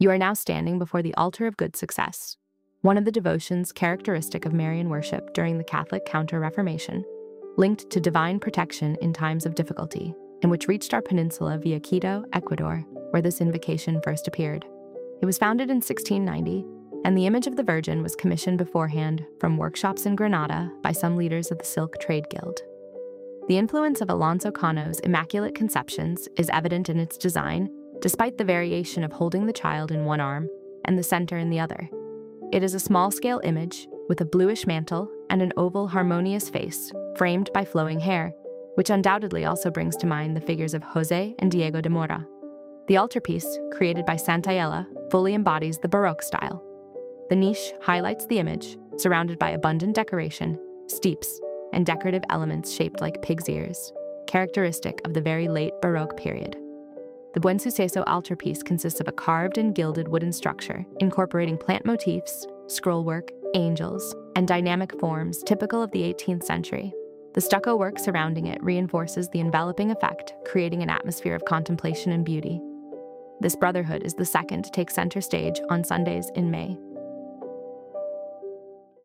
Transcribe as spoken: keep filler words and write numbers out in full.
You are now standing before the altar of good success, one of the devotions characteristic of Marian worship during the Catholic Counter-Reformation, linked to divine protection in times of difficulty, and which reached our peninsula via Quito, Ecuador, where this invocation first appeared. It was founded in sixteen ninety, and the image of the Virgin was commissioned beforehand from workshops in Granada by some leaders of the Silk Trade Guild. The influence of Alonso Cano's Immaculate Conceptions is evident in its design, despite the variation of holding the child in one arm and the center in the other. It is a small-scale image with a bluish mantle and an oval, harmonious face, framed by flowing hair, which undoubtedly also brings to mind the figures of José and Diego de Mora. The altarpiece, created by Santayella, fully embodies the Baroque style. The niche highlights the image, surrounded by abundant decoration, steeps, and decorative elements shaped like pig's ears, characteristic of the very late Baroque period. The Buen Suceso altarpiece consists of a carved and gilded wooden structure, incorporating plant motifs, scrollwork, angels, and dynamic forms typical of the eighteenth century. The stucco work surrounding it reinforces the enveloping effect, creating an atmosphere of contemplation and beauty. This brotherhood is the second to take center stage on Sundays in May.